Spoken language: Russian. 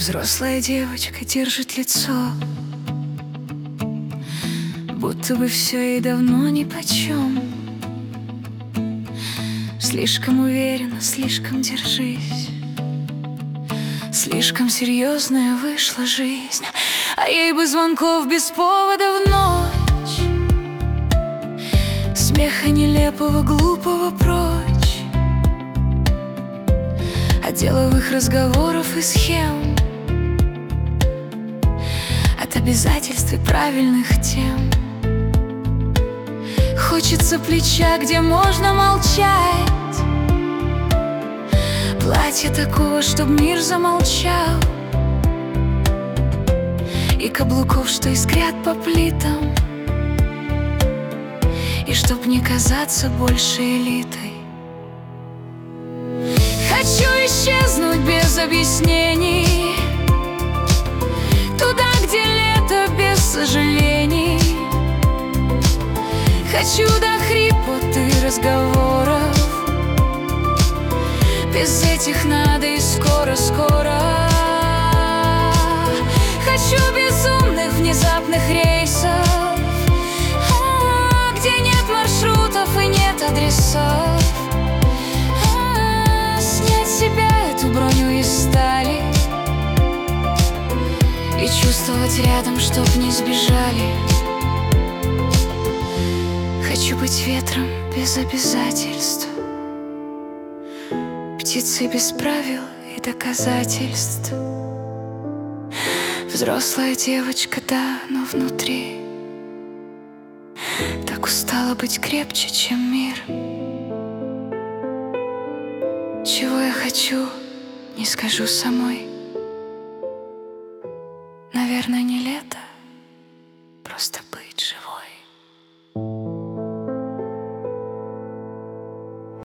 Взрослая девочка держит лицо, будто бы все ей давно нипочем. Слишком уверенно, слишком держись. Слишком серьезная вышла жизнь, а ей бы звонков без повода в ночь, смеха нелепого, глупого прочь, от деловых разговоров и схем, от обязательств и правильных тем. Хочется плеча, где можно молчать, платье такого, чтоб мир замолчал, и каблуков, что искрят по плитам, и чтоб не казаться больше элитой. Хочу исчезнуть без объяснений, туда, где лето без сожалений. Хочу до хрипоты разговоров, без этих надо и скоро-скоро. Хочу безумных внезапных рейсов, где нет маршрутов и нет адресов. Снять с себя эту броню из стали и чувствовать рядом, чтоб не сбежали. Хочу быть ветром без обязательств, птицей без правил и доказательств. Взрослая девочка, да, но внутри так устала быть крепче, чем мир. Чего я хочу, не скажу самой.